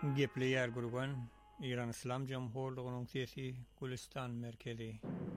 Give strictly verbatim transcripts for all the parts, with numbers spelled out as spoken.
Gepleyer gurgan İran İslam Cumhurluğu'nun sesi Gülistan merkezi.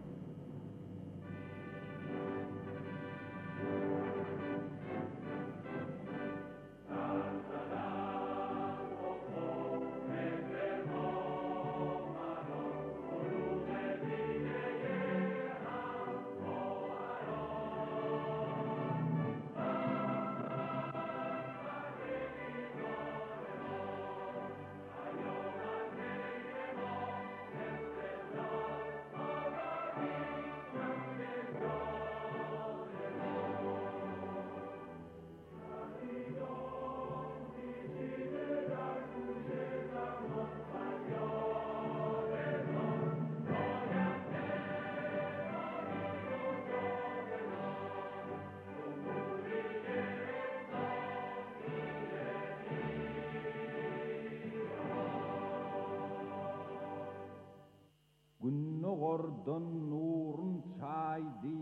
Günnogordan nurun çaydı,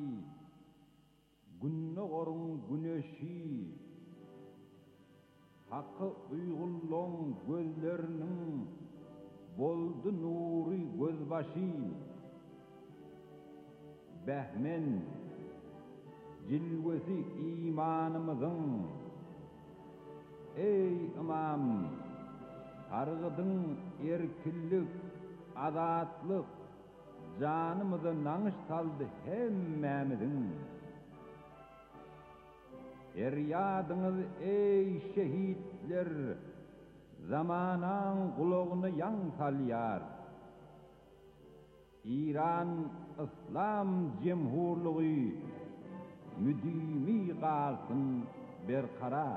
günnogorun güneşi, hakkı uygulon gözlerinin boldu nuri gözbaşı, behmen cilvesi imanımızın, ey imam, targıdın erkillik, adatlık, canımızı nanış saldı hemmemizin. Feryadınız ey şehitler, zamanan kulağını yan salyar. İran İslam Cumhurluğu müdimi kalsın berkarar.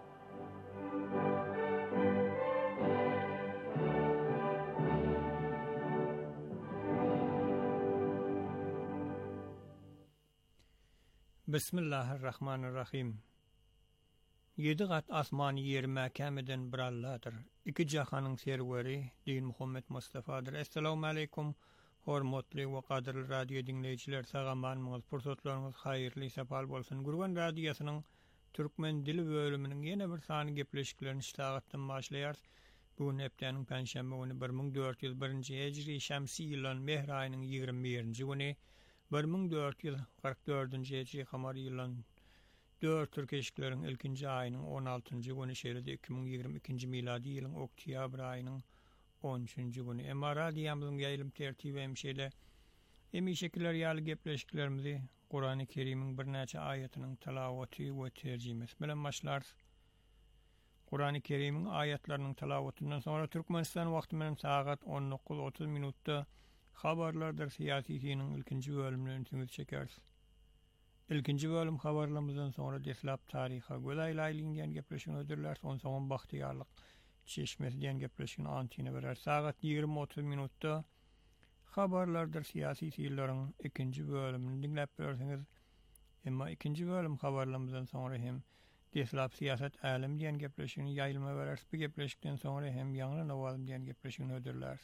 Bismillahirrahmanirrahim. Yedi gat asman yer mäkämeden bir Allah'dır. İki jahanın serweri Din Muhammed Mustafa'dır. Assalamu aleykum. Hormatly we qadirli radio dinleyijiler, sagamanlygyz, pursatlaryňyz haýyrly sapal bolsun. Gurban radiosynyň türkmen dili bölüminiň ýene bir sany gepleşiklerini iştagatdan başlaýar. Bugun hepdeniň panşembe güni bir ming dört ýüz birinji Hejri şämsi ýylyň mehr aýynyň ýygrimi birinji güni bir ming dört ýüz kırk dördünji Hejri kamar ýylyň dört türkeşikleriň ilkinji aýynyň on altynjy güni şeýle iki ming ýygrimi ikinji miladi ýylyň oktýabr aýynyň on üçünji güni. Emma radiyamyzyň ýaýlym tertibi hemşeýle emi şekiller ýaly gepleşiklerimizi Kur'an-ı Kerim'iň bir näçe aýatynyň talawaty we terjimesi bilen başlar. Kur'an-ı Kerim'iň aýatlarynyň talawatyndan sonra Türkmenistan wagty bilen sagat on dokuz otuz minutda habarlardır siyasiyinin ilkinci bölümünü tümüt çekeriz. İlkinci bölüm habarlarımızdan sonra deslap tariha gölaylaylingen gepleşin ödürler, son son bahtiyarlık çeşmesi diyen gepleşin antini verer. Saat yirmi otuz minutta habarlardır siyasi siyillerin ikinci bölümünü dinlep verirsiniz. Ama ikinci bölüm habarlarımızdan sonra hem deslap siyaset alim diyen gepleşin yayılma verer. Bu gepleşikten sonra hem yanlı navalım diyen gepleşin ödürler.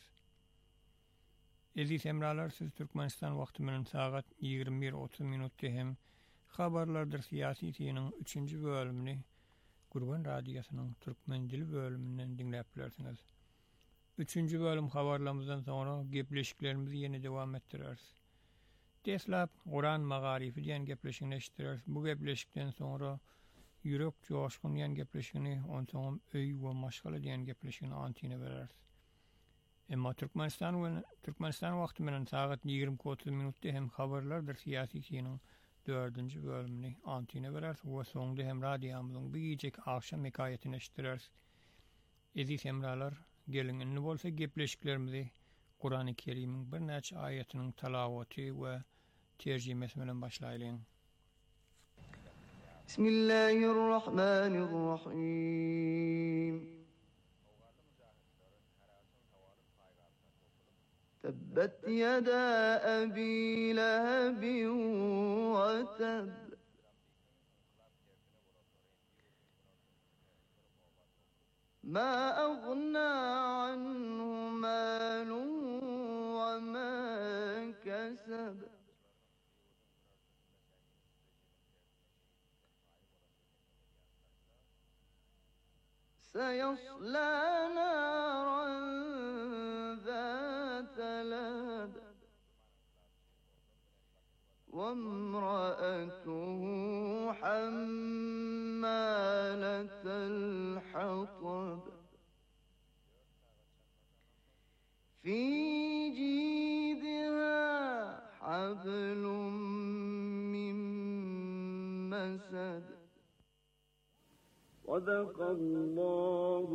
Eziz emralar, siz Türkmenistan wagty bilen sagat yirmi bir otuz minutda hem habarlardır siyasi tiyinin üçüncü bölümünü Gurban Radyosu'nun Türkmen dili bölümünden dinlep bilersiniz. Üçüncü bölüm habarlarımızdan sonra gepleşiklerimizi yeni devam ettireriz. Deslap Kur'an magarifi diyen gepleşikini eşittireriz. Bu gepleşikten sonra yürek coşkun diyen gepleşikini, on sonra öy ve maşgala diyen gepleşikini antini vereriz. Emma Türkmenistan we Türkmenistan wagty bilen sagat yirmi otuz minutda hem habarlardır siyasi tiyinin dördünji bölümini antine verer we soňda hem radioamyzyň bir gecek akşam hekaýetini eşitdireriz. Eziz emralar, gelin indi bolsa gepleşiklerimizi Kur'an-ı Kerim'iň bir näçe aýatynyň talawaty we terjimesi bilen başlaýlyň. Bismillahirrahmanirrahim. تبت يدا أبي لهب وتب ما أغنى عنه ماله وما كسب سيصلى نارا ذات لهب وامرأته حمالة الحطب في جيدها حبل من مسد صدق الله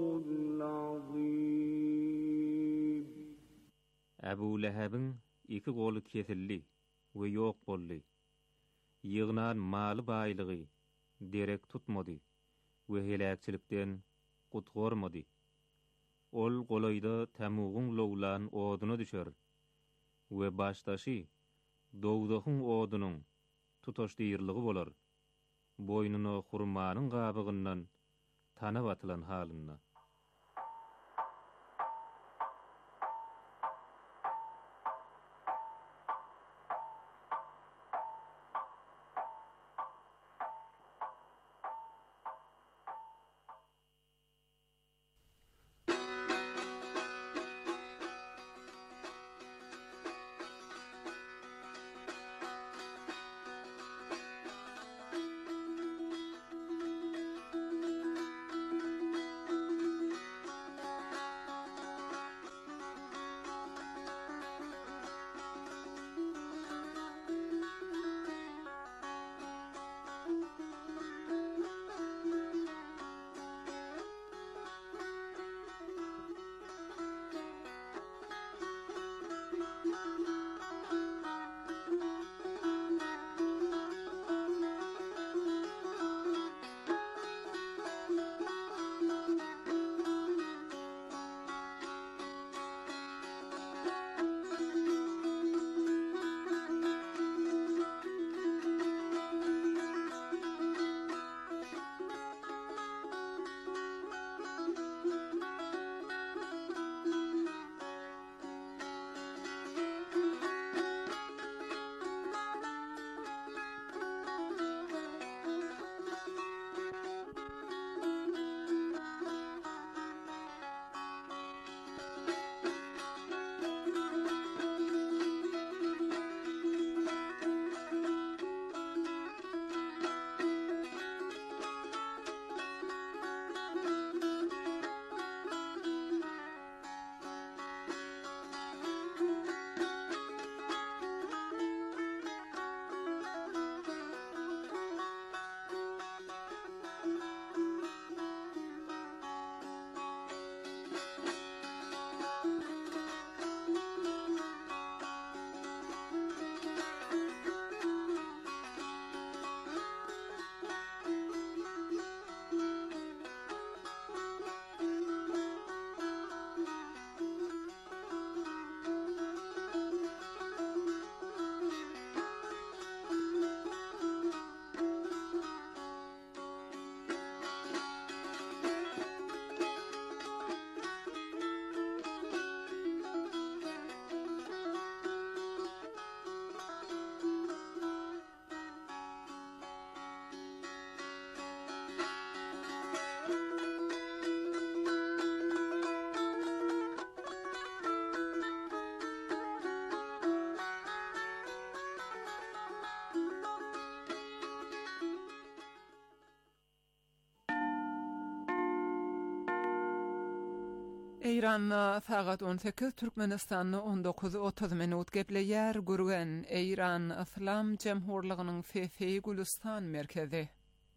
العظيم. Abu Lahab'ın iki golu kesilli we ýok boldy. Ýygnan maly baýlygy derek tutmady we helakçilikden gutgormady. Ol golaýda tamugyň lowlan oduny düşer we başdaşy dowdagyň odunyň tutaşdyrlygy bolar. Boynuny hurmanyň gabygyndan tanap atylan halynda. İran saat on sekiz, Türkmenistan on dokuz otuz minut gepleyer gurgen İran İslam Cemhurluğu'nun Fefi Gülistan merkezi.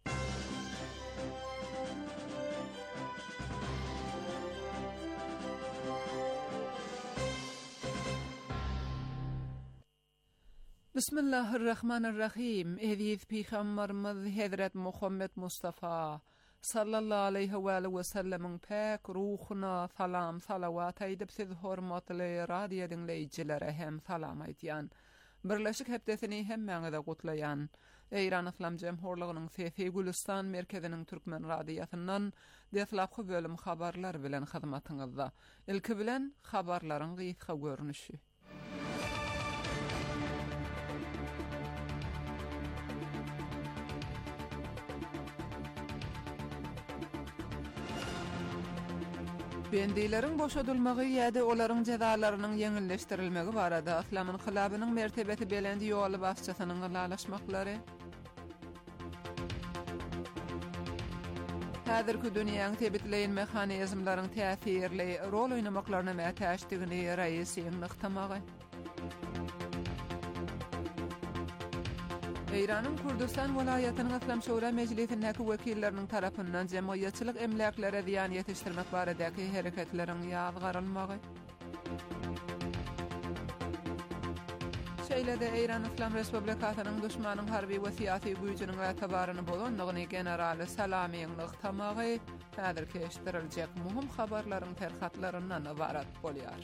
Bismillahirrahmanirrahim. Eviz Peygamberimiz Hazret Muhammed Mustafa sallallahu aleyhi ve sellem'in pek ruhuna salam salavat edip siz hormatly radio dinleyicilere hem salam aytýan. Birleşik hepdesini hemmeňize gutlaýan. İran İslam Cemhurluğu'nun Fefi Gülistan merkezinin Türkmen radiosundan deflapky bölüm habarlar bilen hyzmatyňyzda. Ilki bilen habarlaryň gysga görnüşi. Bendilerin boşadılmagy ýa-da olaryň jazalarynyň ýeňilleşdirilmegi barada Islamyň hylabynyň mertebeti belendi ýoly başçysynyň galalaşmaklary. Häzirki dünýäň tebitleýin mehanizmlaryň täsirli rol oýnamaklaryna mätäşdigini raýysyň nykdamagy. Eýranyň Kurdistan welaýatynyň Islam Şura Mejlisindäki wekilleriniň tarapyndan jemgyýetçilik emläklere ziýan ýetişdirmek baradaky hereketleriň ýazgarylmagy. Şeýlede Eýran Islam Respublikasynyň düşmanyň harby we syýasy güýjüniň ýatabaryny bolandygyny generaly Salamyň nykdamagy häzirki eşitdirilýek muhim habarlaryň terhatlaryndan ibarat bolýar.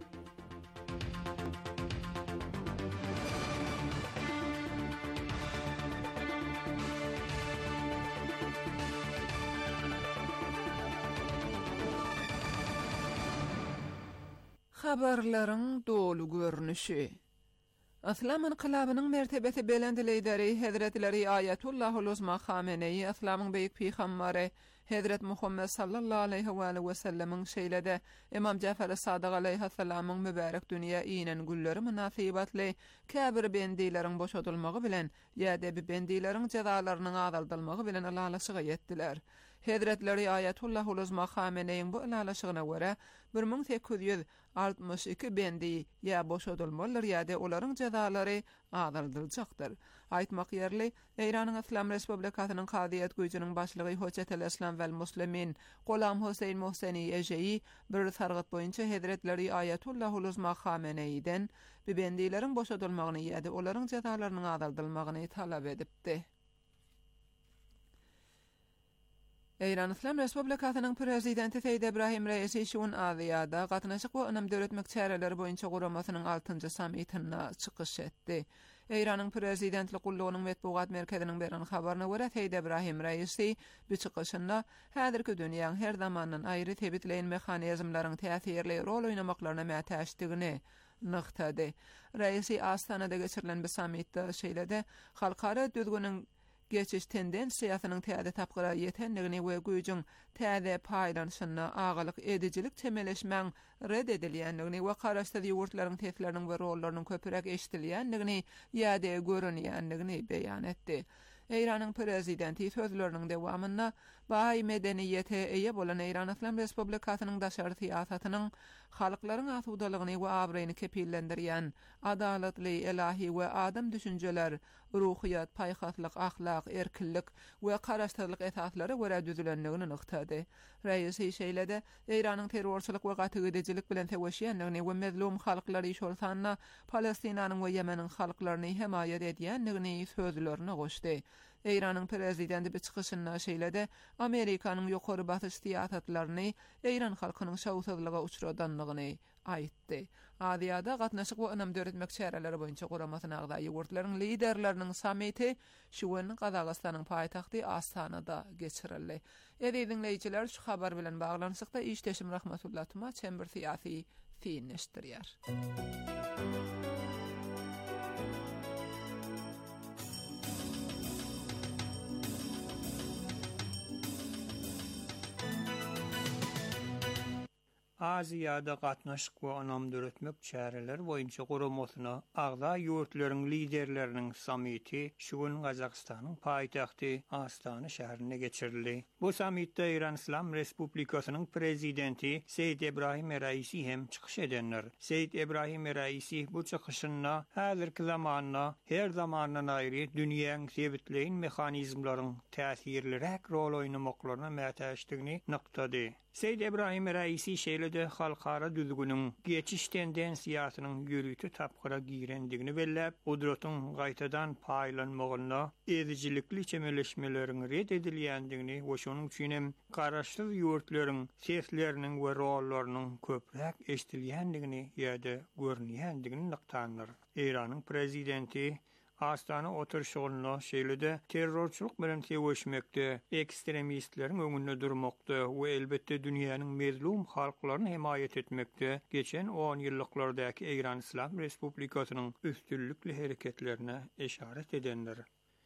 Habarlaryň dolu görnüşi. Islam inqilabynyň mertebeti belendi lideri Hazretleri Ayatullahul Uzma Khamenei Islamyň beýik peýgamberi Hazret Muhammed sallallahu aleyhi we sellemiň şeýlede Imam Jafer Sadiq aleyhi salamyň mübarek dünýä inen gülleri münasibatly käbir bendileriň boşadylmagy bilen ýa-da bendileriň jazalarynyň azaldylmagy bilen alalaşyga ýetdiler. Hazretleri Ayatullahul Uzma Khameneiň bu alalaşygyna görä bir ming sekiz ýüz altmış iki bendi ýa boşadylmalar ýa-da olaryň jazalary azaldyljakdyr. Aýtmak ýerli, Eýranyň Islam Respublikasynyň Kadiýet güýjüniň başlygy Hoçetel Islam we Muslimin Golam Husayn Mohseni Ejeyi bir sargat boýunça Hazretleri Ayatullahul Uzma Khamenei'den bendileriň boşadylmagyny ýa-da olaryň jazalarynyň azaldylmagyny talap edipdi. Eýran Islam Respublikasynyň prezidenti Seýid Ebrahim Reisi şuň azyada gatnaşyk we önüm döwletmek çäreleri boýunça guramasynyň altynjy sammitine çykyş etdi. Eýranyň prezidentlik gullugynyň metbuat merkeziniň beren habaryna görä Seýid Ebrahim Reisi bu çykyşynda häzirki dünýäň her zamandan aýry tebitleýin mehanizmlaryň täsirli rol oýnamaklaryna mätäşdigini nykdady. Reisi Astanada geçirilen bu sammitde şeýlede halkara düzgünüň geçiş tendensiýasynyň täze tapgyra ýetenligini we güýjüň täze paýlanyşyna agalyk edijilik temeleşmäň red edilýänligini we garaşdy ýurtlaryň tesirleriniň we rollarynyň köpürek eşdilýänligini ýa-da görünýänligini beýan etdi. Eýranyň prezidenti sözleriniň dewamynda baý medeniýete eýe bolan Eýran Islam Respublikasynyň daşary syýasatynyň halklaryň asudalygyny we abryny kepillendirýän adalatly ilahi we adam düşünjeler, ruhiyat, paýhaslyk, ahlak, erkinlik we garaşdyrlyk esaslary görä düzülenligini nykdady. Reisi şeýlede Eýranyň terrorçylyk we gatygydyjylyk bilen teweşýänligini we mezlum halklary şolsanna Palestinanyň we Ýemeniň halklaryny hemaýat edýänligini sözlerini goşdy. Eýranyň prezidenti bu çykyşynda şeýlede Amerikanyň ýokary batyş siýasatlaryny Eýran halkynyň şawsuzlyga uçradanlygyny aýtdy. Adyada gatnaşyk we önüm döwletmek çäreleri boýunça guramasyna agdaý ýurtlaryň liderleriniň sammiti şuň Gazagystanyň paýtagty Astanada geçirildi. Edi dinleýijiler şu habar bilen baglanyşykda işdeşim Rahmatullah Tuma çember syýasy fiinleşdirýär. Aziýada gatnaşyk we önüm döwletmek çäreleri boýunça guramasyna agda ýurtlaryň liderleriniň sammiti şuň Gazagystanyň paýtagty Astana şäherine geçirildi. Bu sammitde Eýran Islam Respublikasynyň prezidenti Seýid Ebrahim Reisi hem çykyş edenler. Seýid Ebrahim Reisi bu çykyşynda häzirki zamanda her zamandan aýry dünýäň sebitleýin mehanizmlaryň täsirliräk rol oýnamaklaryna mätäşdigini nykdady. Seýid Ebrahim Reisi şeýlede halkara düzgünüň geçiş tendensiýasynyň ýürüti tapgyra girendigini bellep, gudratyň gaýtadan paýlanmagyna edijilikli çemeleşmeleriň red edilýändigini we şonuň üçin hem garaşdy ýurtlaryň sesleriniň we rollarynyň köprek eşdilýändigini ýa-da görünýändigini nykdandyr. Eýranyň prezidenti Astana oturşygyna şeýlede terrorçylyk bilen teweşmekde, ekstremistleriň öňünde durmakda we elbetde dünýäniň mezlum halklaryny hemaýat etmekde geçen on ýyllyklardaky Eýran Islam Respublikasynyň üstünlikli hereketlerine eşaret edenler.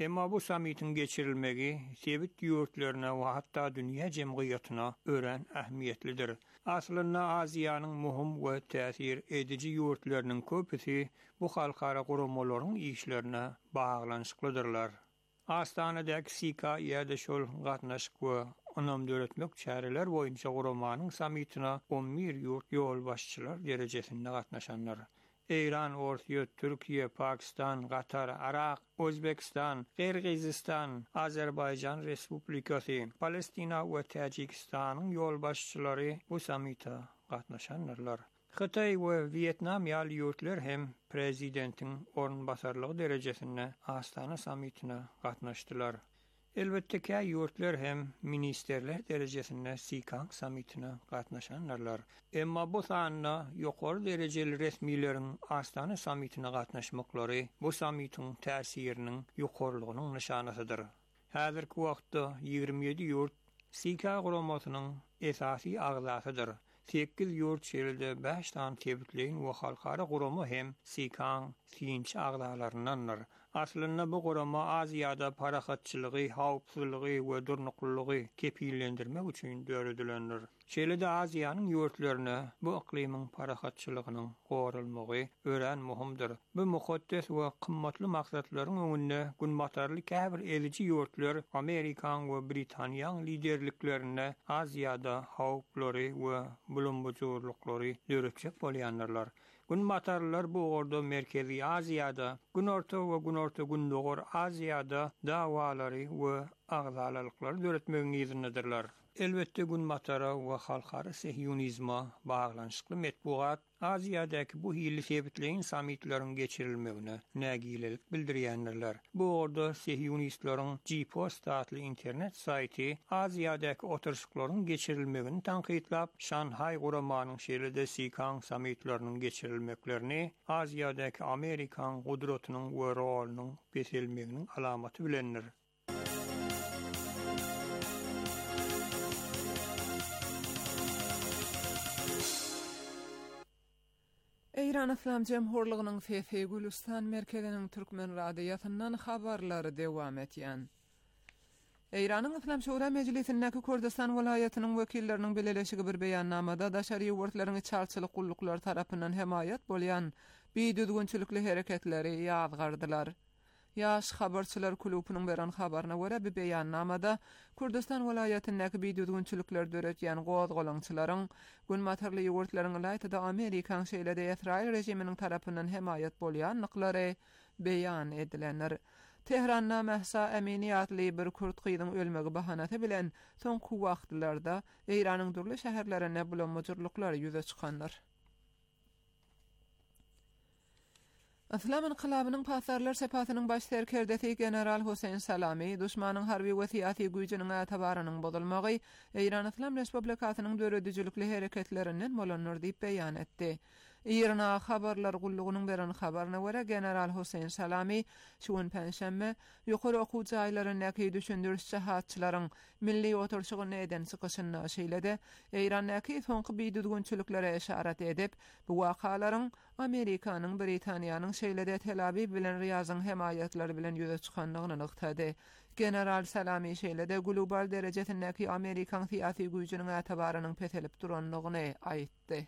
Emma bu samitin geçirilmegi sebit yurtlarına ve hatta dünya cemiyetine ören ähmiýetlidir. Aslında Aziýanyň muhim we täsir edici yurtlarının köpüsi bu halkara guramaların işlerine bağlanşyklydyrlar. Astanadaki Sika ýa-da şol gatnaşyk we onam döretmek çäreler boýunça guramanyň samitine on bir ýurt ýol başçylar derejesinde gatnaşanlar. İran, Orsiýa, Türkiýe, Pakistan, Gatar, Irak, Özbekistan, Qirgizistan, Azerbaýjan Respublikasy, Palestina we Täjikistanyň ýol başçylary bu samita gatnaşanlar. Xitay we Vietnam ýaly ýurtlar hem prezidentiň ornbasarlygy derejesinde Astana samitine gatnaşdylar. Elbette ki ýurtlar hem ministerler derejesinde Sikan samitine gatnaşanlar. Emma bu sanna ýokary derejeli resmiýlerin Astana samitine gatnaşmaklary bu samitin täsiriniň ýokarylygynyň nyşanasydyr. Häzirki wagtda ýigirme ýedi ýurt Sika guramasynyň esasy agzasydyr. sekiz ýurt şeýlede beş tan tebitleýin we halkara gurama hem Sikan sinç agzalaryndandyr. Aslında bu gurama Aziýada parahatçylygy, hawpsuzlygy we durnuklygy kepillendirmek üçin döredilendir. Şeýle-de Aziýanyň ýurtlaryna bu iklimiň parahatçylygynyň gorulmagy ören muhimdir. Bu mukaddes we kymmatly maksatlaryň öňünde günbatarly käbir elici ýurtlar Amerikan we Britaniýanyň liderliklerine Aziýada hawplary we bulunbujurlyklary döretjek bolýanlar. Günbatarlar bu orda Merkezi Aziýada, Günorta we Günorta Gündogor Aziýada dawalary we agzalalyklary döretmegiň ýerinidirler. Elbette günbatara we halkara sehyunizma baglanşykly metbuat Aziýadaky bu hili sebitleýin samitlaryň geçirilmegine nägilelik bildirýänler. Bu orda sehyunistlaryň G-Post adly internet saýty Aziýadaky oturşyklaryň geçirilmegini tanqidlap, Şanhay guramanyň şeýle-de Sikan samitlarynyň geçirilmeklerini Aziýadaky Amerikan gudratynyň we rolunyň beselmeginiň alamaty bilendir. İran Islam Cemhurlygynyň F F Gülistan merkeziniň Türkmen radiýasyndan habarlary dewam etýän. İranyň Islam Şura Mejlisindäki Kurdistan welaýatynyň wekilleriniň beleleşigi bir beýannamada daşary ýurtlaryň çarçylyk gulluklar tarapyndan hemaýat bolýan biýdüdgünçilikli hereketleri ýazgardylar. Yaş habarçylar klubunyň beren habaryna görä, bu beýannamada Kurdistan welaýatyndaky biýdüdgünçilikler döretýän gozgalaňçylaryň günmatarly ýurtlaryň laýtyda Amerikan şeýle-de Israil rejiminiň tarapyndan hemaýat bolýanlyklary beýan edilenler. Tehranna Mahsa Amini adly bir Kurd gyýdyň ölmegi bahanasy bilen soňky wagtlarda Iranyň durly şäherlerine bulanmajyrlyklar ýüze çykanlar. Islam inqilabynyň pasarlar sepatynyň baş serkerdesi General Hüseyin Salami düşmanyň harby we syýasy güýjüniň atabarynyň bozulmagy Iran Islam Respublikasynyň döredijilikli hereketlerinden bolanlar diýip beýan etdi. İran habarlar gullugynyň beren habaryna görä General Hüseyin Salami şu gün penşembe ýokary okuw jaýlaryndäki düşündiriş çahatçylaryň milli oturşygyny eden çykyşyny şeýle-de Iranyňky soňky biýdüdgünçiliklere işaret edip bu wakalaryň Amerikanyň, Britaniýanyň şeýle-de Tel Aviv bilen Riýazyň hemaýatlary bilen ýüze çykanlygyny nykdady. General Salami şeýle-de global derejedäki Amerikan syýasy güýjüniň atabarynyň petelip duranlygyny aýtdy.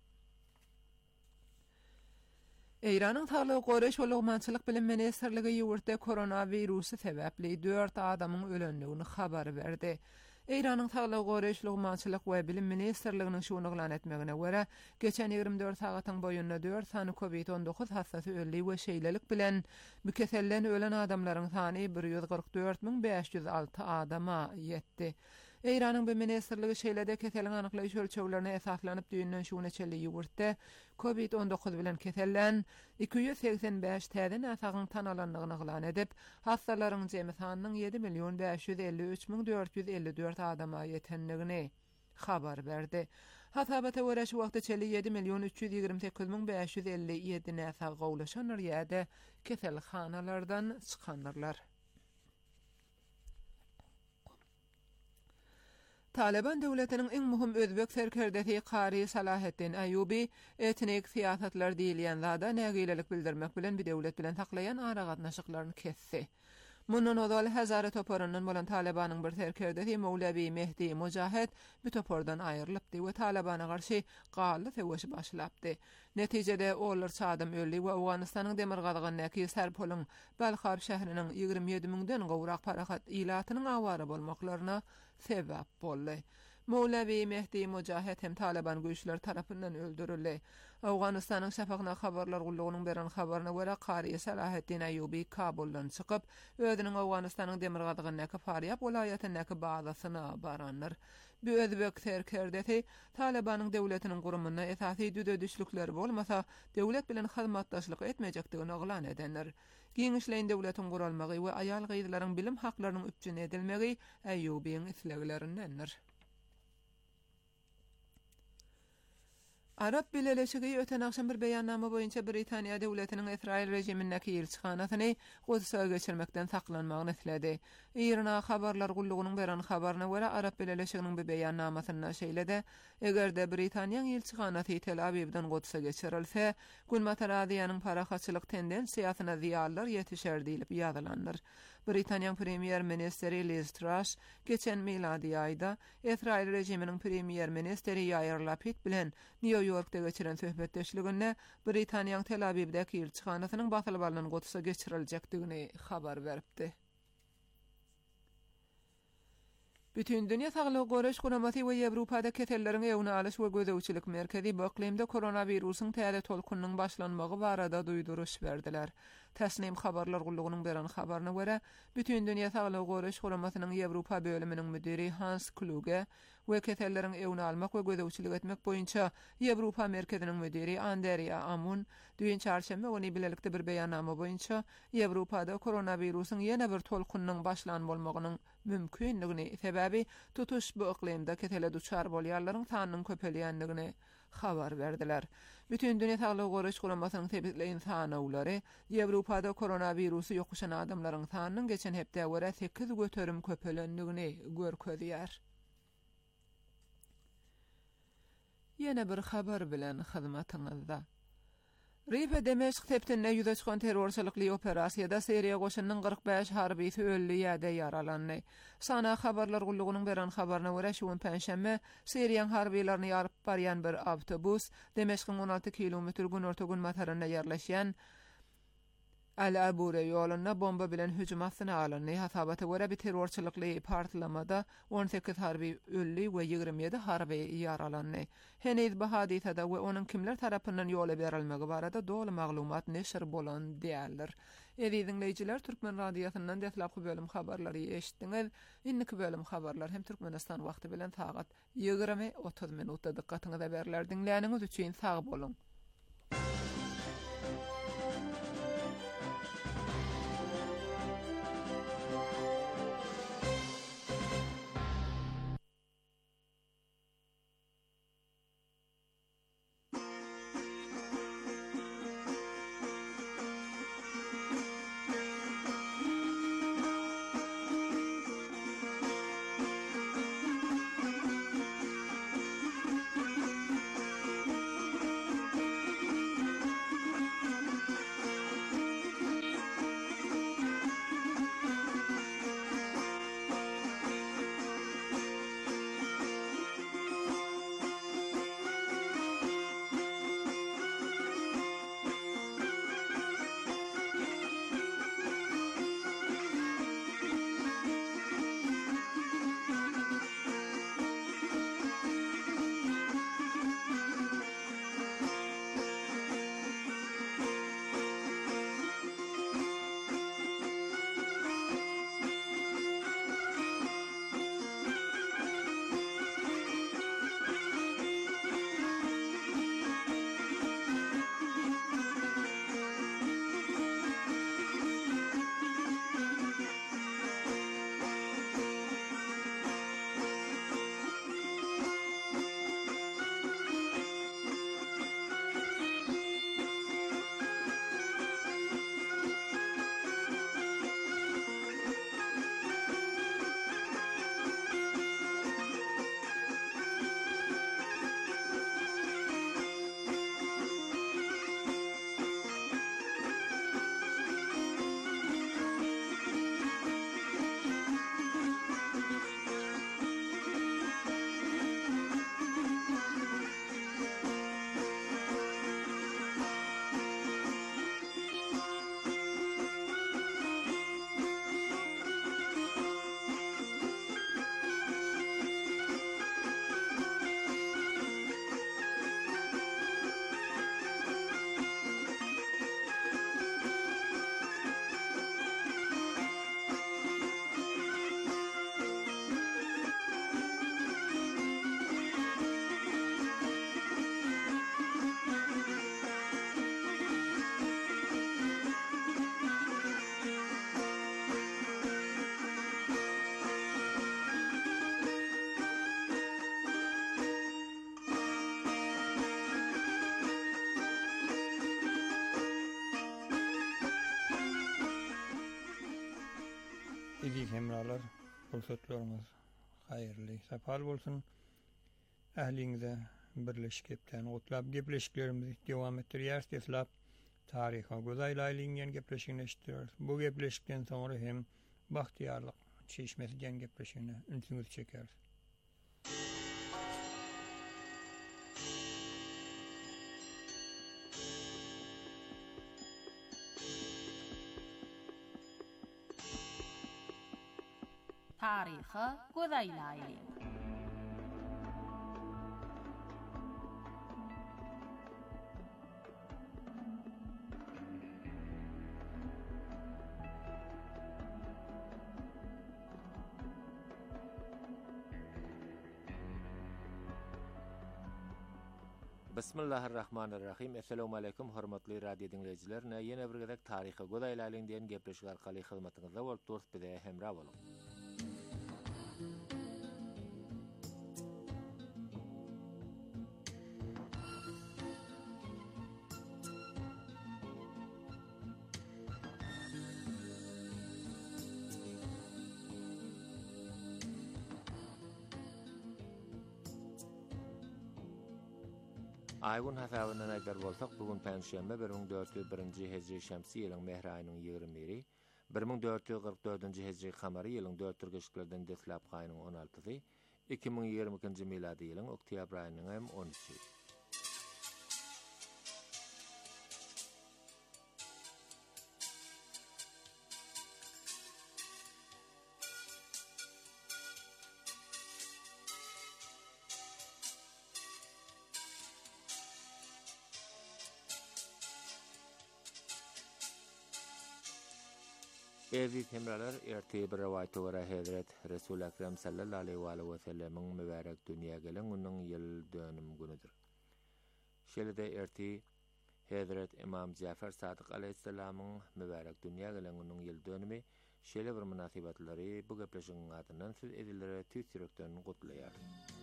Iranyň Saglyk Goreş we Lugmançylyk bilim ministrligi ýurtda koronavirusy sebäpli dört adamyň ölendigini habar berdi. Iranyň Saglyk Goreş Lugmançylyk we bilim ministrliginiň şuny glan etmegine görä, geçen ýygrimi dört sagatyň boýunda dört sany COVID on dokuz hassasy ölli we şeýlelik bilen bu kesellen ölen adamlaryň sany bir ýüz gyrk dört miň beş ýüz alty adama ýetdi. Iranyň bu ministrligi şeýle-de keseliň anyklaýyş ölçeglerini esaslanyp düýünden şuny çelli ýurtda COVID on dokuz bilen kesellen iki yüz seksen beş täze nasagyň tan alanlygyny glan edip, hassalaryň jemy sanynyň yedi milyon beş yüz elli üç miň dört yüz elli dört adama ýetenligini habar berdi. Hasabata görä şu wagtda çelli yedi milyon üç yüz ýygrimi sekiz miň beş yüz elli ýedi nasag gowlaşanlar ýa-da keselhanalardan çykanlar. Taliban döwletiniň iň muhim özbek serkerdesi Qari Salahettin Ayyubi etnik siýasatlar diýilýän zada nägilelik bildirmek bilen bir döwlet bilen taklaýan ara gatnaşyklaryny kesdi. Mundan odal Hazara toporundan bolan Talibanın bir terkerdeti Mevlevi Mehdi Mujahed bu topordan ayrılıpdy we Talibana garşy galy teweş başlapdy. Netijede olar çadym öldü we Awganistanyň demirgadygynyň Serpolun Balkhab şäheriniň ýigirmi ýedi miňden gowrak parahat ilatynyň awara bolmaklaryna sebäp boldy. Mevlevi Mehdi Mujahed hem Taliban güýçleri tarapyndan öldürildi. Awganistanyň Şafaqna habarlar gullugynyň beren habaryna görä Qari Salahaddin Ayyubi Kabuldan çykyp özüniň Awganistanyň demirgadygynyň Faryab welaýatynyň bazasyna baranlar. Bu Özbek terkerdeti Talibanyň döwletiniň gurumuna esasy düde düşlükleri bolmasa döwlet bilen hyzmatdaşlyk etmejekdigini oglan edenler. Giňişleýin döwletiň guralmagy we aýal gyzlaryň bilim haklarynyň üpjün edilmegi Ayyubiň isleglerindendir. Arap Birleşigi öten akşam bir beýannama boýunça Britaniýa döwletiniň Israil rejimindäki elçixanasyny Guds'a geçirmekden saklanmagyny isledi. Irana habarlar gullugynyň beren habaryna görä Arap Birleşiginiň bir beýannamasyna şeýlede, egerde Britaniýanyň elçixanasy Tel Avivden Guds'a geçirilse, Gulmat Radiýanyň parahatçylyk tendensiýasyna ziýarlar ýetişer diýilip ýazylandyr. Britaniýanyň premier ministeri Liz Truss geçen miladi aýda Israil rejiminiň premier ministeri Yair Lapid bilen New York'ta geçiren söhbetdeşliginde Britaniýanyň Tel Avivdäki elçixanasynyň batylybalynyň Guds'a geçirilejekdigini habar beripdi. Bütün dünýä Saglyk Goraş Guramaty we Ýewropada ketellerin ýewne alyş we gözegçilik merkezi bu iklimde koronawirusyň täze tolkunynyň başlanmagy barada duýduruş berdiler. Täsnim habarlar gullugynyň beren habaryna görä, bütün dünýä Saglyk Goraş Guramatynyň Ýewropa bölüminiň müdiri Hans Kluge we ketellerin ýewne almak we gözegçilik etmek boýunça Ýewropa merkeziniň müdiri Andrea Amun düýün çarşamba güni bilelikde bir beýannama boýunça Ýewropada koronawirusyň ýene bir tolkunynyň başlan bolmagynyň mümkinligini sebebi tutuş bu iklimde ketele duçar bolýarlaryň sanynyň köpelýändigini habar berdiler. Bütün dünýä Saglyk Goraş Guramatynyň tebitli insanawlary Ýewropada koronawirusu ýokuşan adamlaryň sanynyň geçen hepde görä sekiz göterim köpelendigini görkezýär. Ýene bir habar bilen hyzmatyňyzda. Rife Demeşk septinde ýüze çykan terrorçylykly operasiýada Syriýa goşunynyň kırk beş harbysy öldü ýa-da ýaralandy. Sana habarlar gullugynyň beren habaryna görä şu gün Perşembe Syriýanyň harbylaryny ýaryp barýan bir awtobus Demeşkiň on alty kilometr günortagun mataryna ýerleşýän Al-Abure ýoluna bomba bilen hüjum astyna alandy. Hasabata görä bir terrorçylykly partlamada on sekiz harby öldü we ýigirmi ýedi harby ýaralandy. Heniz bu hadisada we onuň kimler tarapyndan ýola berilmegi barada dogry maglumat neşir bolan diýerler. Eziz dinleýijiler, Türkmen radiosynyň deslapky bölüm habarlary eşitdiňiz. Inniki bölüm habarlar hem Türkmenistan wagty bilen sagat ýigirmi otuz minutda dikkatyňyza berilýär. Dinleýäniňiz üçin sag bolun. Eziz hemralar, fırsatlarımız hayırlı, safal bolsun. Ähliňize birleşik gepden otlap gepleşiklerimizi dowam etdirýäris deslap taryha gozaýlaýlyňyň gepleşigini eşitdirýäris. Bu gepleşikden soňra hem bahtiýarlyk çeşmesi diýen gepleşigini ünsüňiz çekäris. Taryha gozaýlaýlyň. Bismillahirrahmanirrahim. Assalamu alaykum hormatly radio dinleyijiler. Näme bir gezek taryha gozaýlaýlyň diýen gepleşik arkaly hyzmatyňyzda bolup durýar bize hemra bolun. Aýgun hasabyna näder bolsak, bugun Perşembe bir ming dört ýüz birinji hejri şemsi ýylyň mehr aýynyň ýygrymyri, bir ming dört ýüz gyrk dördünji hejri kamary ýylyň dört türgeşiklerden deslap gaýnyň on altysy, iki ming ýigrimiki ikinji miladi ýylyň oktyabr aýynyň on üçi. Eziz hemralar, ertegi bir rivayete göre Hazret Resul Ekrem sallallahu aleyhi ve sellem'in mübarek dünya gelen onun yıl dönüm günüdür. Şeýle-de ertegi Hazret İmam Cafer Sadık aleyhisselam'ın mübarek dünya gelen onun yıl dönümü şeýle bir münasibatlary bu gepleşigiň adyndan siz edilere tüs ýürekden gutlaýar.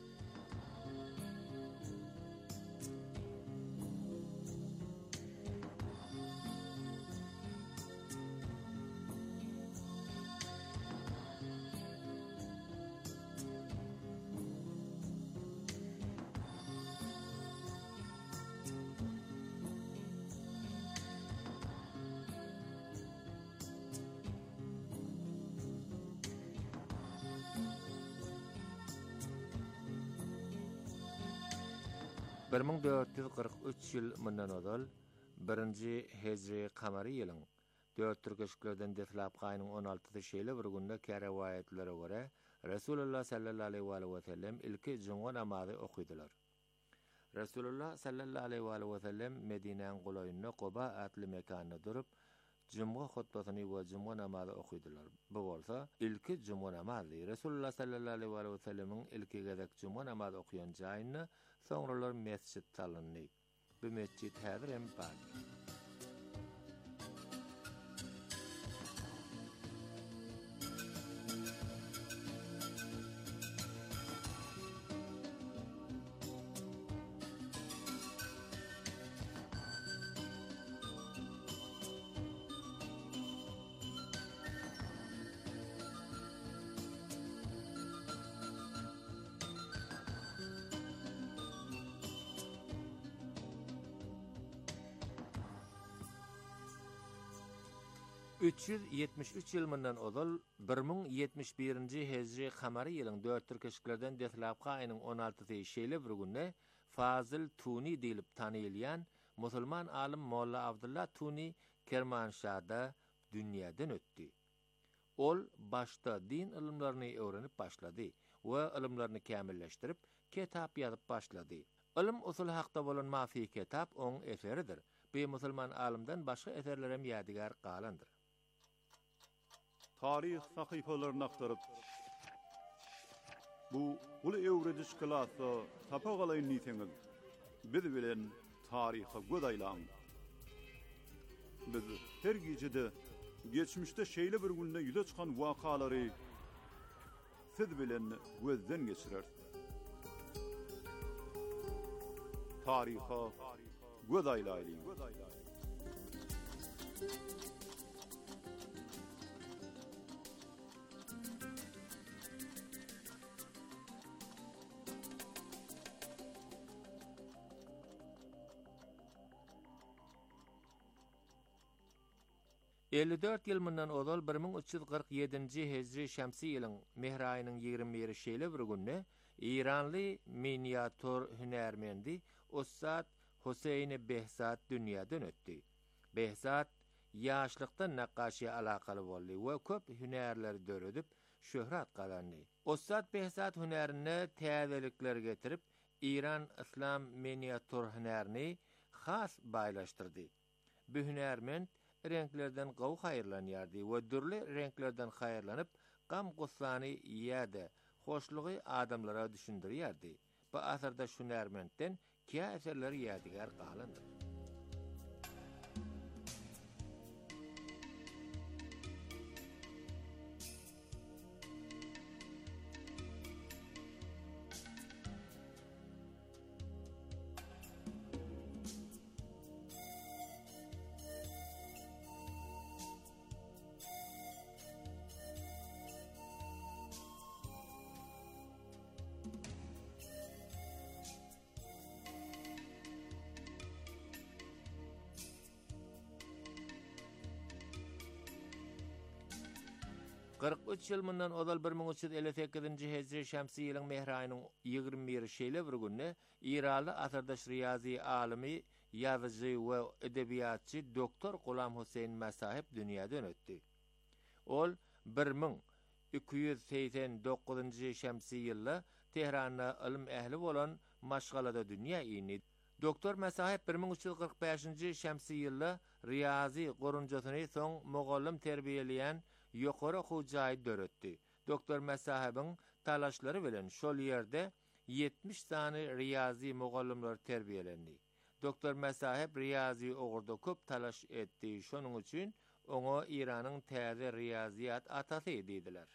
bir ming dört ýüz gyrk üç ýyl mundan ozal birinji hejri kamary ýylyň dört türgeşiklerden deslap gaýnyň on altysy şeýle bir günde kerawayetlere göre Resulullah sallallahu aleyhi ve sellem ilki juma namazy okuýdylar. Resulullah sallallahu aleyhi ve sellem Medineň gulaýyna Quba adly mekanyna durup juma hutbasyny we juma namazy okuýdylar. Bu bolsa ilki juma namazy. Resulullah sallallahu aleyhi ve sellemiň ilki gezek juma namazy okuyan jaýyny soňralar mescid salyndy. Bu mescid häzir hem bar. üç yüz yetmiş üç ýyl mundan ozal bir ming ýetmiş birinji hejri kamary ýylyň dört türkeşiklerden deslap gaýnyň on altysy şeýle bir günde Fazil Tuni diýilip tanyýlan musulman alim Molla Abdullah Tuni Kermanşahda dünýäden ötdi. Ol başta din ilmlerini öwrenip başlady we ilmlerini kämilleşdirip kitap ýazyp başlady. Ilm usul hakda bolan mafi kitap oň eseridir. Bu musulman alimden başga eserler hem ýadigar galandyr. Tarih sahypalaryny aktaryp bu ulu öwrediş klasy tapa galaýyn niýetiňiz biz bilen taryha gozaýlaň. Biz her gejede geçmişde şeýle bir günde ýüze çykan wakalary siz bilen gözden geçirer. Taryha gozaýlaýlyň. elli dört ýyl mundan ozal bir ming üç ýüz kırk ýedinji hejri şämsi ýylyň mehr aýynyň ýygrimi biri şeýle bir günde İranly miniatür hünärmendi Ustad Huseyn Behzat dünýäden ötdi. Behzat ýaşlykda nakkaşy alakaly boldy we köp hünärleri döredip şöhrat kazandy. Ustad Behzat hünärini täzelikler getirip İran İslam miniatür hünärini has baýlaşdyrdy. Bu hünärmend renklerden gaw haýyrlanýardy we dürli renklerden haýyrlanyp gam gussany ýa-da hoşlugy adamlara düşündirýärdi. Bu asarda şu hünärmendden kiýa eserler ýadigar galandy. kırk üç ýyl mundan ozal bir ming üç ýüz elli sekizinji hejri şämsi ýylyň mehr aýynyň ýygrimi biri şeýle bir günde İranly asardaş riýazy alimy, ýazyjy we edebiýatçy doktor Gulam Huseyn Masahib dünýäden ötdi. Ol bir ming iki ýüz seksen dokuzynji şämsi ýylda Tehranda ilm ähli bolan maşgalada dünýä ýyny. Doktor Masahib bir ming üç ýüz kırk beşinji şämsi ýylda riýazy gorunjasyny soň mogallim terbiýeleýän ýokary hujaý döretdi. Doktor Masahibiň talaşlary bilen şol ýerde yetmiş sany riýazy mogallimler terbiýelendi. Doktor Masahib riýazy ogurda köp talaş etdi. Şonuň üçin oňa İranyň täze riýaziýat atasy diýdiler.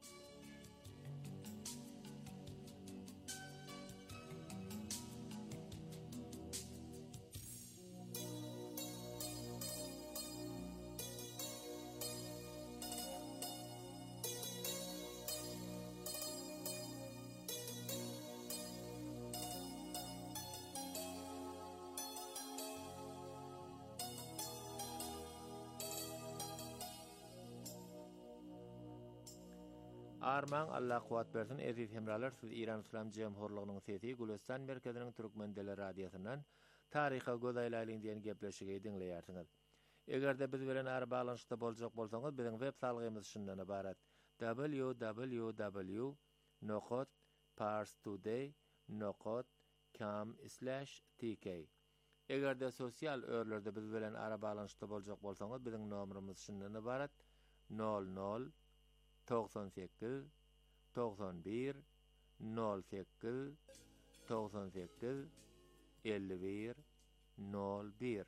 Arman Allah kuwat bersin. Eziz hemralar, siz İran İslam Jemhurlygynyň sesi Gülistan merkeziniň türkmen dili radiosundan taryha gözaýlaýlyň diýen gepleşigi dinleýärsiňiz. Egerde biz bilen ara balanşda boljak bolsaňyz, biziň web salgymyz şundan ibarat: w w w nokta parstoday nokta com slash t k. Egerde sosial örlerde biz bilen ara balanşda boljak bolsaňyz, biziň nomerimiz şundan ibarat: nol nol doksan sekiz doksan bir nol sekiz doksan sekiz elli bir nol bir.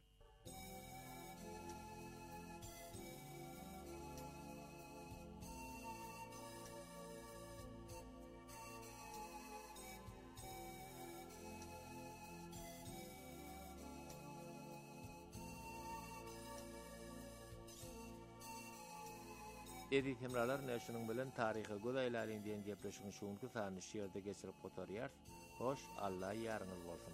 Eziz hemralar, näşiniň bilen taryhy gözaýlaryň diýen gepleşigiň şuňky sany şeýerde geçirip gotarýar. Hoş, Allah ýarňyz bolsun.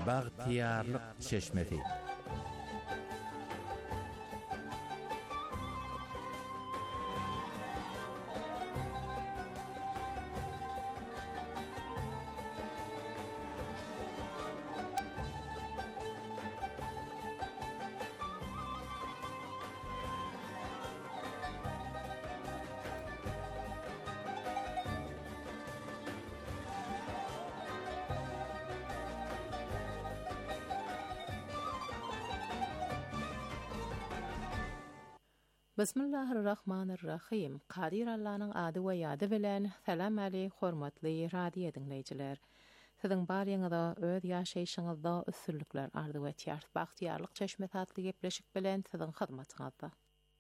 Baghtiyarlyk çeşmesi. Bismillahirrahmanirrahim. Qadir Allah'ın adı we ýady bilen salam aleykum hormatly radio dinleýijiler. Siziň barýaňyza öz ýaşaýyşyňyzda üstünlikler ardy we tiýart bagtýarlyk çeşmesi atly gepleşik bilen siziň hyzmatyňyzda.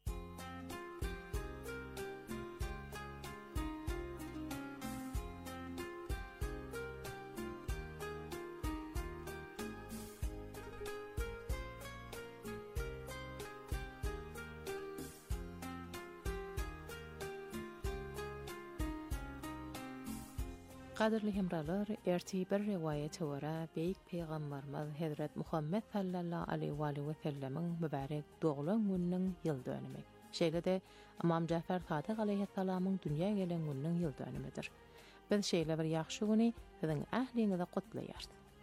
Qadirli hemralar, erti bir rivayete wara Beýik Peýgamberimiz Hazrat Muhammed sallallahu aleyhi we sellem'in mübarek doğulan gününiň ýyl dönümi. Şeýle-de Imam Jafer Sadiq aleyhissalamyň dünýäge gelen gününiň ýyl dönümidir. Biz şeýle bir ýaxşy güni siziň ähliňizde gutlaýar.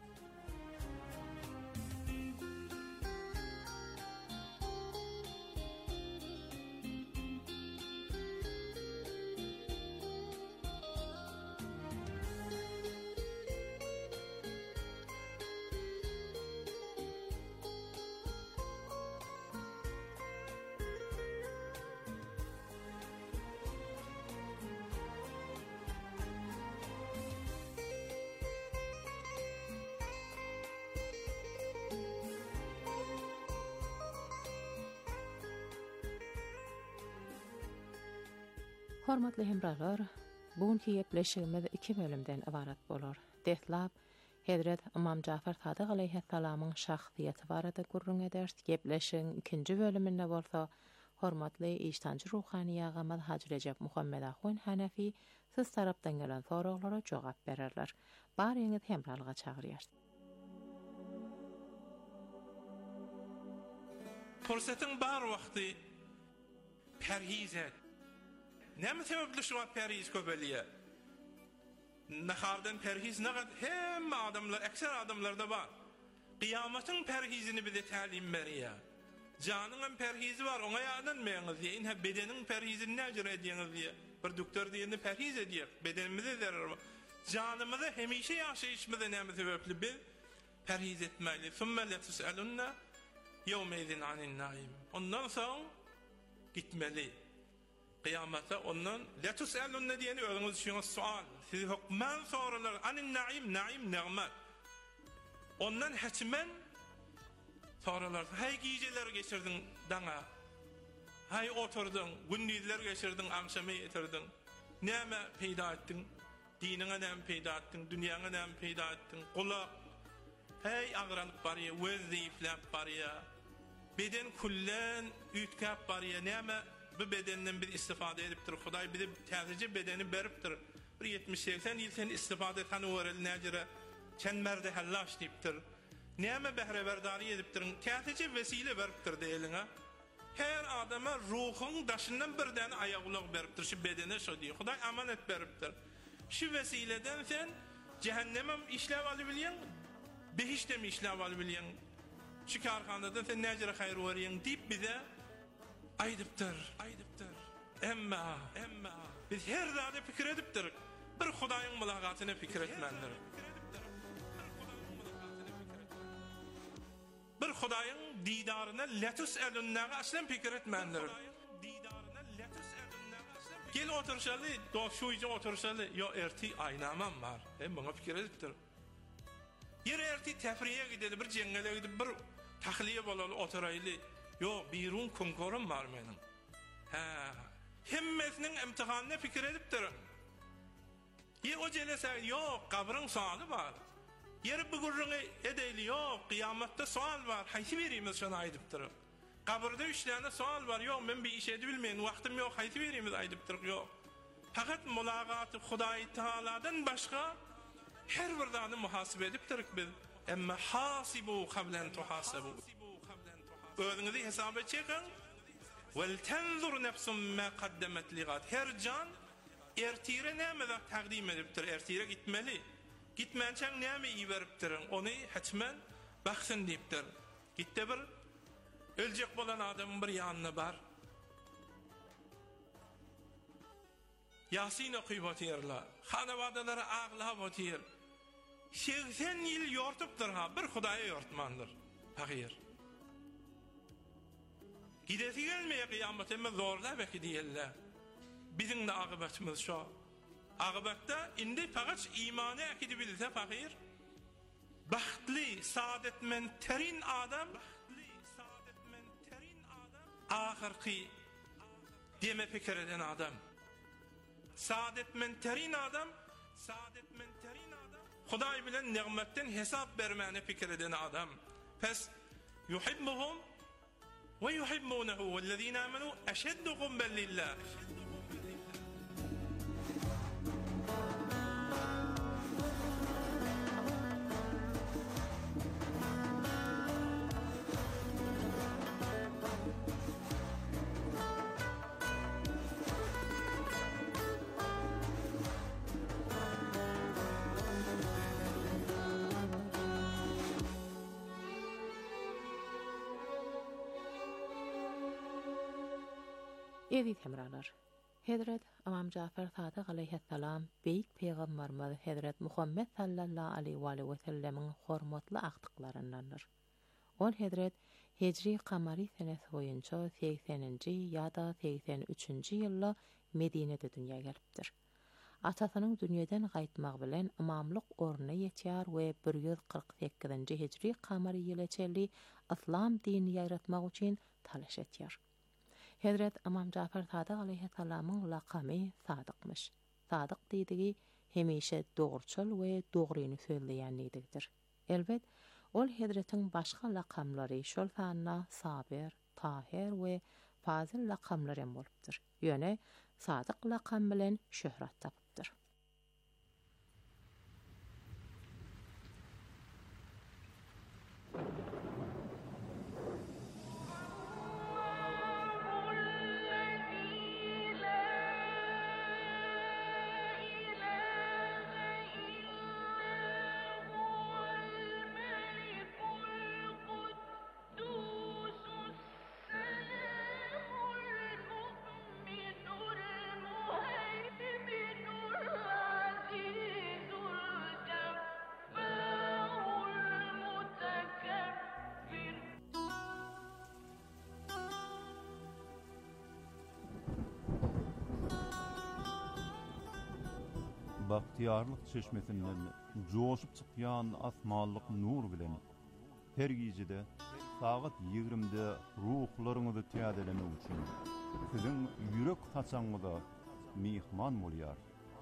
Hormatly hemralar, bugünkü ýepleşigimiz iki bölümden ibarat bolar. Dehlap, Hazrat Imam Jafer Sadiq aleyhissalamyň şahsiýeti barada gurrun eder. Ýepleşigiň ikinji bölüminde bolsa, hormatly iştancı ruhani ýagymyz Haji Recep Muhammed Ahun Hanefi siz tarapdan gelen soraglara jogap bererler. Baryňyz hemralyga çagyrýar. Fursatyň bar wagty perhiz et. Näme sebäpli şu perhiz köpelýär? Nahardan perhiz nägat hemme adamlar, ekser adamlarda bar. Kıyamatyň perhizini bize tälim berýär. Janyň perhizi bar, oňa ýananmaýaňyz diýen, ha bedeniň perhizini näjere edýäňiz diýe. Bir doktor diýende perhiz edýär, bedenimize zarar bar. Janymyza hemişe ýaşaýyşmyza näme sebäpli biz perhiz etmäli. Summa la tusalunna yawma idin anin naim. Ondan soň gitmeli. Kıyamata ondan la tusalunna diýeni özüňiz şuňa sual. Siz hukman soralar anin naim, naim ni'mat. Ondan heçmen soralar. Hay gijeler geçirdin daňa. Hay oturdun, gündüzler geçirdin, akşamy ýetirdin. Näme peýda etdiň? Diniňe näme peýda etdiň? Dünýäňe näme peýda etdiň? Gulak. Hey agranyp barýar, wezifläp barýar. Beden kullen ütkäp barýar. Näme bu bedenden bir istifade edipdir. Hudaý bize täzece bedeni beripdir. Bir yetmiş seksen ýyl sen istifade etýän öwrel näjere çenmerde hallaş diýipdir. Näme behreberdary edipdir? Täzece vesile beripdir diýeliňe. Her adama ruhun daşyndan birden aýagulak beripdir. Şu bedene şo diýip. Hudaý amanet beripdir. Şu vesileden sen cehennemem işläp alybilýän, behişde mi işläp alybilýän? Şu karhanada sen näjere haýr berýän diýip bize aydypdyr, aydypdyr. Emma, emma biz her zada pikir edipdir. Bir Hudaýyň mulagatyna pikir etmendir. Bir Hudaýyň didaryna latus elunnaga aslan pikir etmendir. Gel oturşaly, do şuýja oturşaly, yo erti aýnamam bar. Hem bana pikir edipdir. Yer erti tefriye gideli, bir jengele gidip bir tahliye bolaly oturaýly. Yo, birun konkorum var menin. Ha, hemmesinin imtihanına fikir edipdir. Ye o jelese, yo, kabrın sualı var. Yer bu gurrunu edeyli, yo, kıyamatta sual var. Hayti veriyimiz şuna aydıptır. Kabrda üç tane sual var. Yo, ben bir iş edebilmeyin, vaktim yok, hayti veriyimiz aydıptır. Yo. Fakat mulagatı Hudaý Taala'dan başka her bir dany muhasebe edipdir biz. emma hasibu qabla an tuhasabu. Özüňizi hesaba çekin. Vel tanzur nefsum ma qaddamat ligat. Her can ertire näme taqdim edipdir, ertire gitmeli. Gitmençen näme iyi beripdirin, onu hatman baxsın deyipdir. Gitte bir öljek bolan adamın bir ýanyna bar. Yasin okuyup otyerlar. Hanavadalara ağlap otyer. seksen ýyl ýortupdyr ha, bir Hudaýa ýortmandyr. Hagyr. Gidesi gelmeye kıyametime zorla belki diyeller. Bizim de akıbetimiz şu. Akıbette indi fakat imanı akidi bilse fakir. Bahtli, saadetmenterin adam, ahirki deme fikir eden adam. Saadetmenterin adam, saadetmenterin adam, Hudaý bilen nimetten hesap vermeni fikir eden adam. Pes yuhibbuhum ve yuhibbunahu vellezina amanu eşeddu hubben lillah. Edit hemralar. Hazret Imam Cafer Sadiq aleyhisselam beýik peýgamberimiz Hazret Muhammed sallallahu aleyhi ve sellemin hormatly akdyklarydandyr. On Hazret Hicri Kamari senesi boýunça sekseninji ýa-da seksen üçinji ýylda Medinede dünýäge gelipdir. Atasynyň dünýeden gaýtmagy bilen imamlyk orna ýetýär we bir ýüz kırk sekizinji Hicri Kamari ýyly İslam dini ýaratmak üçin talaş etýär. Hazret Imam Cafer Sadiq aleyhisselamın lakamy Sadıkmış. Sadık diýdigi hemişe dogruçul we dogryny söýleýänlidir. Elbet ol Hazretiň başga lakamlary şol sanna Sabir, Tahir we Fazil lakamlary bolupdyr. Ýöne Sadyk lakam bilen şöhret tapypdyr. Bahtiyarlyk çeşmesinden joşup çykýan asmanlyk nur bilen her gijede saat ýigrimde ruhlaryňyzy täzelemek üçin siziň ýürek taçaňyza mihman bolýar.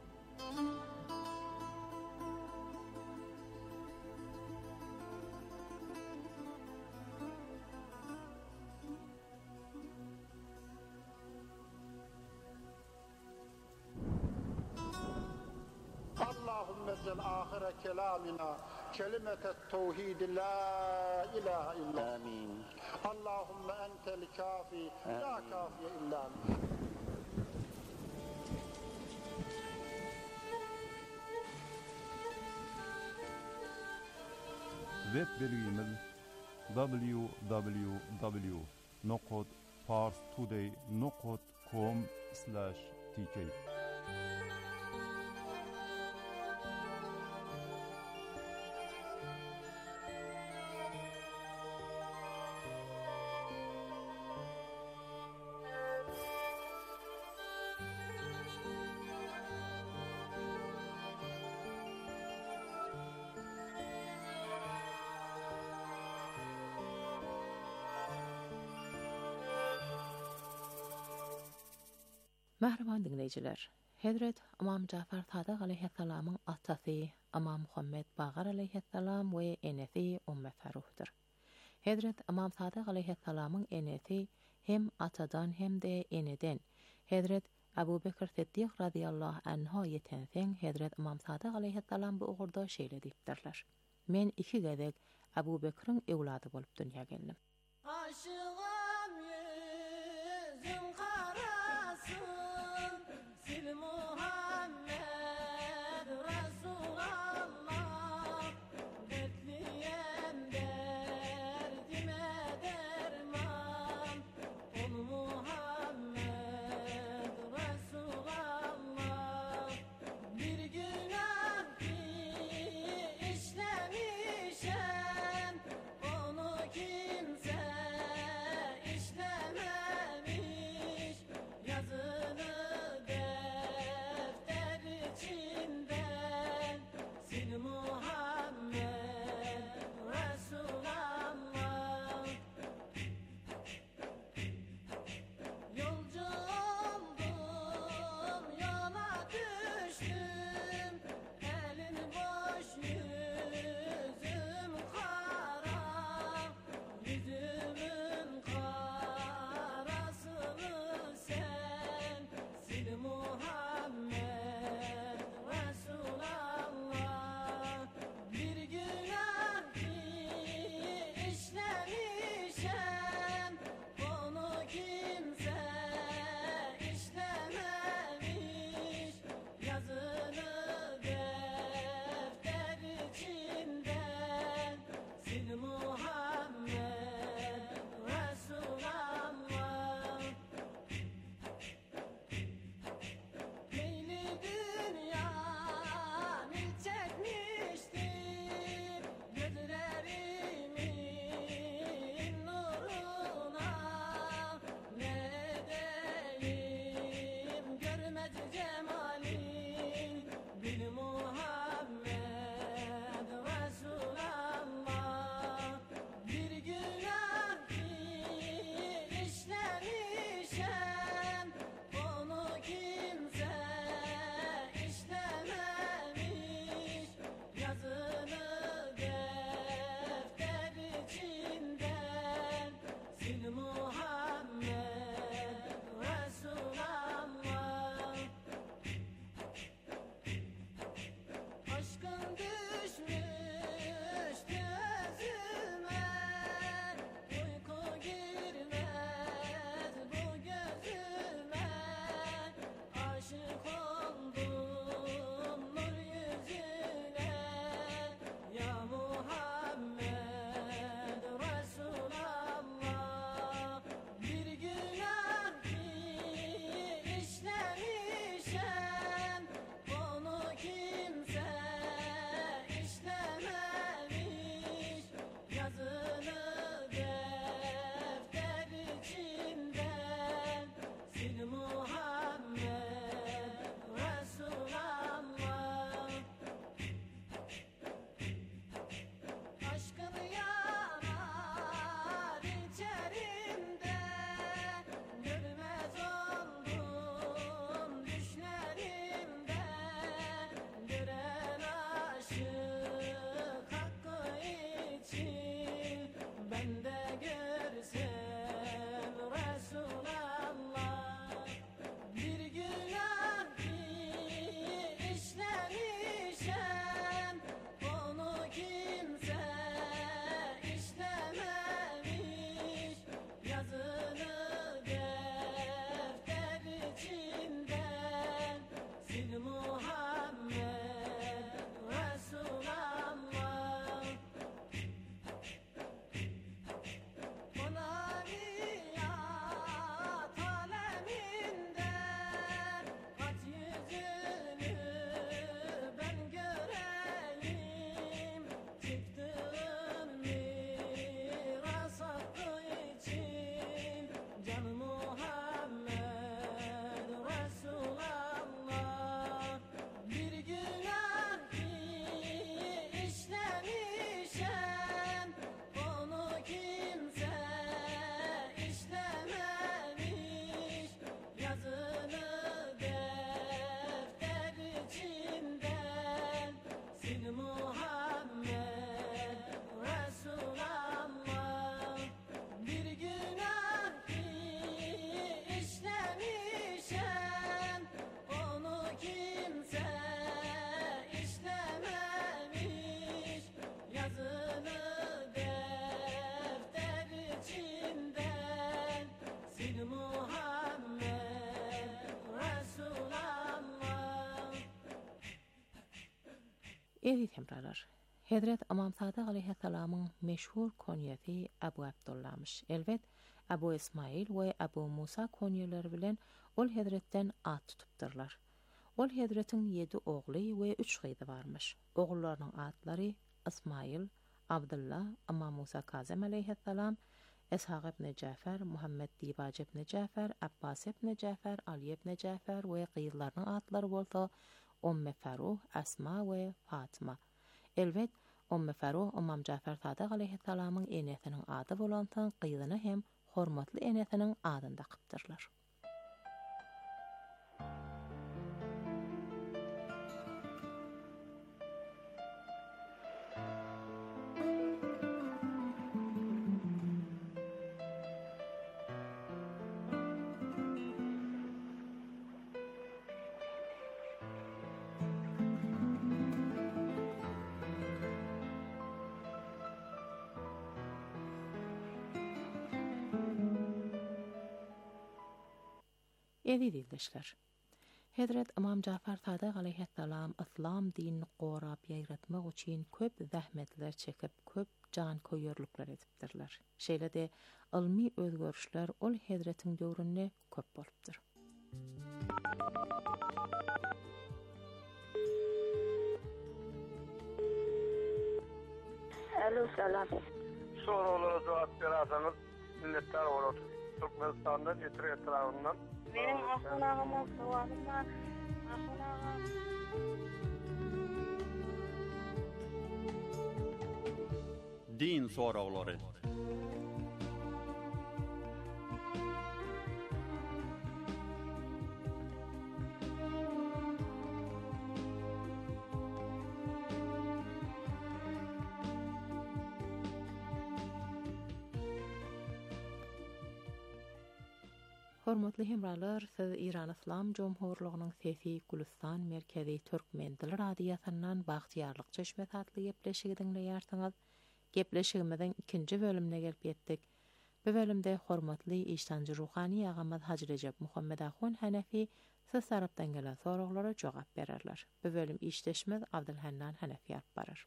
آخر كلامنا كلمة التوحيد لا إله إلا آمين. اللهم أنت الكافي لا كافي إلا أنت. Web belgimiz w w w nokta parstoday nokta com slash t k. Merhaban dinleyiciler. Hazret Imam Cafer Sadiq aleyhisselamın atasy Imam Muhammed Bagar aleyhisselam we enesi Umme Faruh'dur. Hazret Imam Sadiq aleyhisselamın enesi hem atadan hem de eneden Hazret Abu Bekir Siddiq radıyallahu anhu yetensen Hazret Imam Sadiq aleyhisselam bu uğurda şeýle diýipdirler. Men iki gedek Abu Bekir'in evladı bolup dünýä geldim. Aşığım yüzün karasın, sil Muhammed Resulallah. Dertliyem derdime derman, ol Muhammed Resulallah. Bir günah ki işlemişem, onu kimse Evi temralar. Hedret Imam Sadık aleyhisselamın meşhur konyeti Abu Abdullah'mış. Elbet Abu İsmail ve Abu Musa konyeleri bilen ol Hedret'ten at tutupdırlar. Ol Hedret'in yedi oğlu ve üç kızı varmış. Oğullarının adları İsmail, Abdullah, Imam Musa Kazım aleyhisselam, İshaq ibn Cafer, Muhammed Dibac ibn Cafer, Abbas ibn Cafer, Ali ibn Cafer ve kızlarının adları bolsa Umm Faruh, Asma ve Fatıma. Elbet Umm Faruh Imam Cafer Sadık aleyhisselamın enesinin adı bolantan kızını hem hormatly enesinin adında qıptırlar. Edi dildeşler. Hedret Imam Cafer Sadık aleyhisselam İslam dinini qorap ýaýratmak üçin köp zähmetler çekip köp can koýarlyklar edipdirler. Şeýle-de ilmi özgörüşler ol Hedretiň döwründe köp bolupdyr. Alo, selam. Sorulara cevap verasınız, milletler olur. Türkmenistan'dan, Etir etrafından. Benim ahun ağamın sualım var. Ahun ağam. Din soruları. Hormatly hemralar, siz İran İslam Jomhurlygynyň Sesi Gülistan Merkezi Türkmen dili radiýasyndan bagtyarlyk çeşme tatly gepleşigi dinleýärsiňiz. Gepleşigimizin ikinji bölümine gelip ýetdik. Bu bölümde hormatly işdanjy ruhani agamy Hacı Recep Muhammed Ahun Hanefi siz tarapdan gelen soraglara jogap bererler. Bu bölüm işleşmez Abdülhannan Hanefi alyp barar.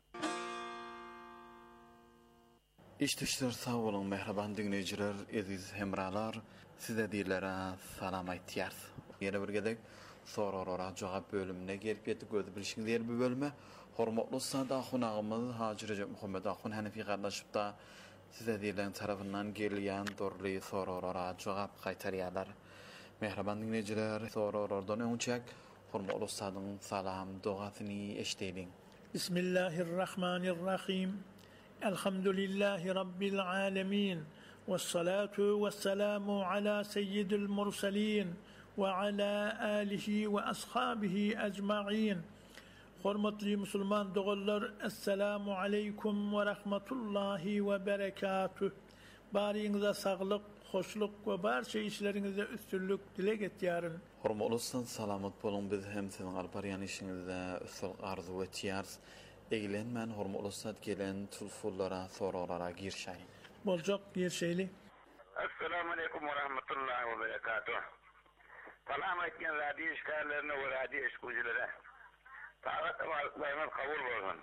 İşteşler sağ olun mehriban dinleyijiler, aziz hemralar, size diýlere salam aýtýar. Ýene bir gedek soraglara jogap bölümine gelip ýetdik. Göz bilişiňizler bu bölüme hormatly Sadık agymyz Hacı Recep Muhammed Ahun Hanefi gardaşypda size diýilen tarapyndan gelýän dorly soraglara jogap gaýtarýarlar. Mehriban dinleyijiler, soraglardan öňçek hormatly Sadyň salam dogasyny eşdeýin. Bismillahirrahmanirrahim. Elhamdülillahi Rabbil alemin. Vessalatu vesselamu ala seyyidil mursalin ve ala alihi ve ashabihi ecma'in. Hormatly musulman dogullar, assalamu aleykum ve rahmetullahi ve berekatuh. Bariňize saglyk, hoşluk we barça işleriňizde üstünlük dilek etýärin. Hormatly salamat bolun, biz hem siziň alparyan işiňizde üstün arzu etýäris. Eýlenmän hormatly sat gelen tulfullara, soraglara girşäň. Boljak girşeýli. Assalamu aleykum ve rahmetullahi ve berekatuh. Salam etken radiyo işgallerine ve radiyo işgücülere. Taat varlıklarına kabul bolsun.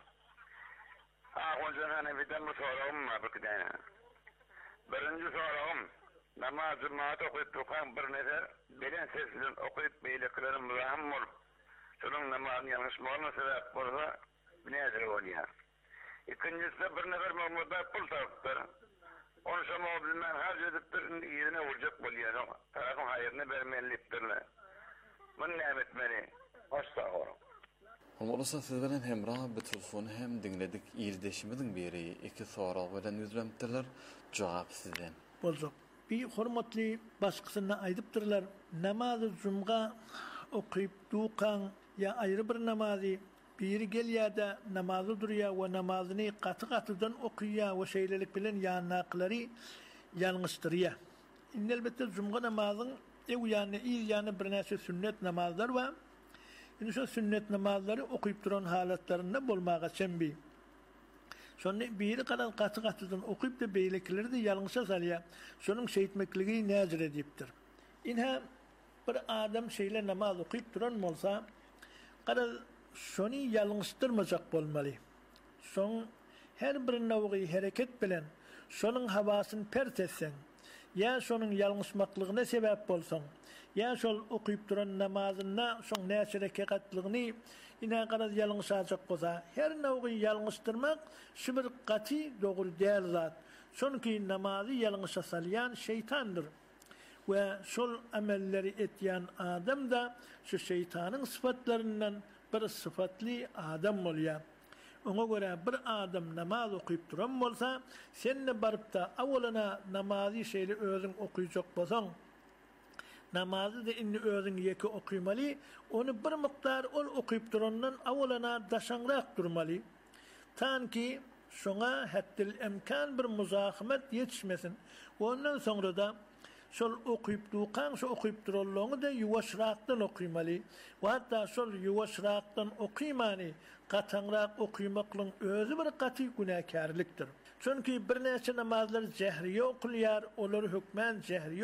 Ahuncan Hanefi'den bu sorağım var bakıdayna. Birinci sorağım, namaz cemaat okuyup tukan bir nefer, belen seslen okuyup beyliklerin müzahım olup, şunun namazını yanlış mı olma sebep olsa, nedir oluyor. İkincisi de bir nefer Mahmud'a pul tarıptır. Onu şama o bilmen harc ediptir, yerine vuracak oluyor. Tarafın hayırını vermeliyiptirler. Bunu ne etmeli? Asla oğlum. Hormatly siz bilen hemra bu telefon hem dinledik. İldeşimiziň biri iki sorak bilen yüzlenipdirler. Jogap sizden. Boljak. Bir hormatly başgysyna aýdypdyrlar. Namazy jumga okuyup dukan ya aýry bir namazy biri gelýärde namazy durýar we namazyny gaty-gatydan okuyýar we şeýlelik bilen ýannaklary ýalňyşdyrýar. Elbetde jumga namazyň ew ýany il ýany bir näçe sünnet namazlar we indi şu sünnet namazlary okuyup duran halatlarynda bolmaga çembi. Şonu biri kadar gaty-gatydan okuyup da beýlekleri de ýalňyşa salýar. Şonuň şeýitmekligi näzir edipdir. Inha bir adam şeýle namaz okuyup duran bolsa, kadar şonu yalnıztırmacak bolmaly. Şoň her bir nawgy hereket bilen şonuň hawasyny pert etseň, ya şonuň yalnızmaklygyna sebäp bolsaň, ya şol okyp duran namazyna şoň näçe rekatlygyny ina garaz yalnızajak bolsa, her nawgy yalnıztyrmak şu bir gaty dogry däl zat. Çünki namazı yalnıza salyan şeytandır. Ve şol amelleri etýän adam da şu şeytanın sıfatlarından bir sıfatly adam bolýar. Ona göre bir adam namaz okuyup duran bolsa, sen de barıp da awalana namazı şeýle özüň okuyjak bolsaň, namazı da inni özüň ýeki okuymaly, onu bir miktar ol okuyup durandan awalana daşanrak durmaly. Tanki şoňa haddil imkan bir muzahamet yetişmesin. Ondan sonra da şol okuyup duqan şu okuyup durulluğunu da yuvaşraqdan okuymaly. Ve hatta şol yuvaşraqdan okuymany, qatanraq okuymaklığın özü bir qati günahkarlıktır. Çünkü bir näçe namazlar cehriye okulýar, olar hükmen cehriye